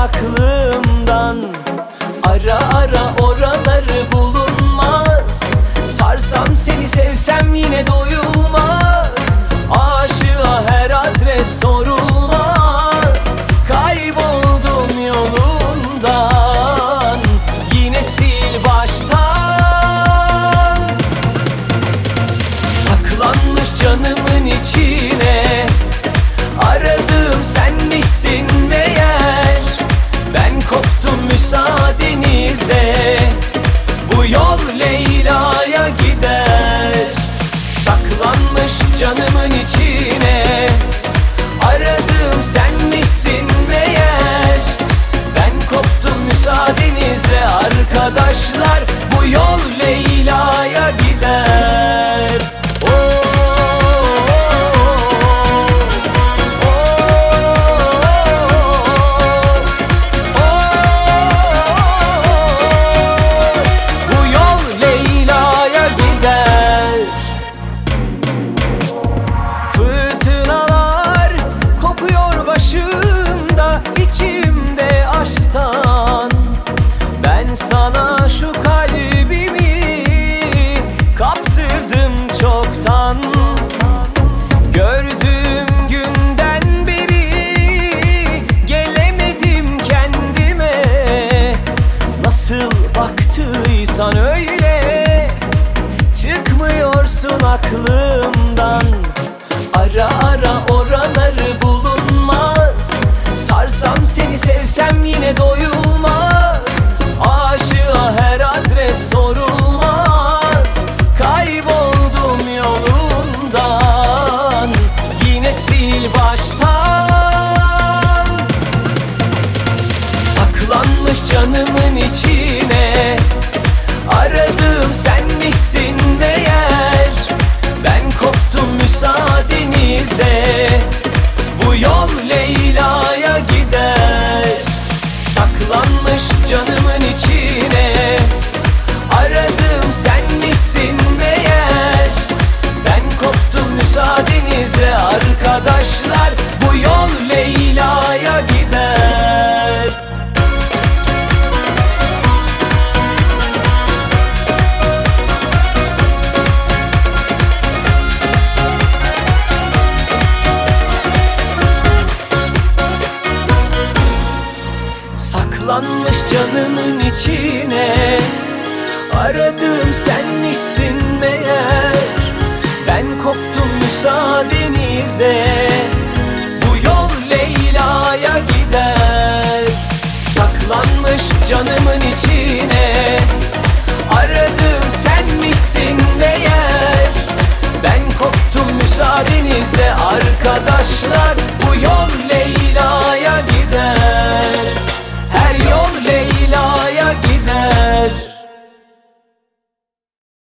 aklımdan. Ara ara oraları bulunmaz. Sarsam seni sevsem yine doyulmaz. Aşığa her adres sorulmaz. Kayboldum yolundan, yine sil baştan. Saklanmış canımın içine aradığım senmişsin meğer. Ben koptum müsaadenizle, bu yol Leyla'ya gider. Saklanmış canımın içine aradığım senmişsin meğer. Ben koptum müsaadenizle arkadaşlar, bu yol Leyla'ya gider. İçimde aşktan ben sana şu kalbimi kaptırdım çoktan. Gördüğüm günden beri gelemedim kendime. Nasıl baktıysan öyle çıkmıyorsun aklımdan. Ara ara oraları bulunmaz. Sarsam seni sevsem yine doyulmaz. Aşığa her adres sorulmaz. Kayboldum yolundan, yine sil baştan. Saklanmış canımın içine aradığım senmişsin meğer. Ben koptum müsaadenizle, bu yol Leyla'ya gider. Saklanmış canımın içine aradığım senmişsin meğer. Ben koptum müsaadenizle arkadaşlar, bu yol Leyla'ya gider. Saklanmış canımın içine aradığım senmişsin meğer. Ben koptum müsaadenizle, bu yol Leyla'ya gider. Saklanmış canımın içine aradığım senmişsin meğer. Ben koptum müsaadenizle arkadaşlar.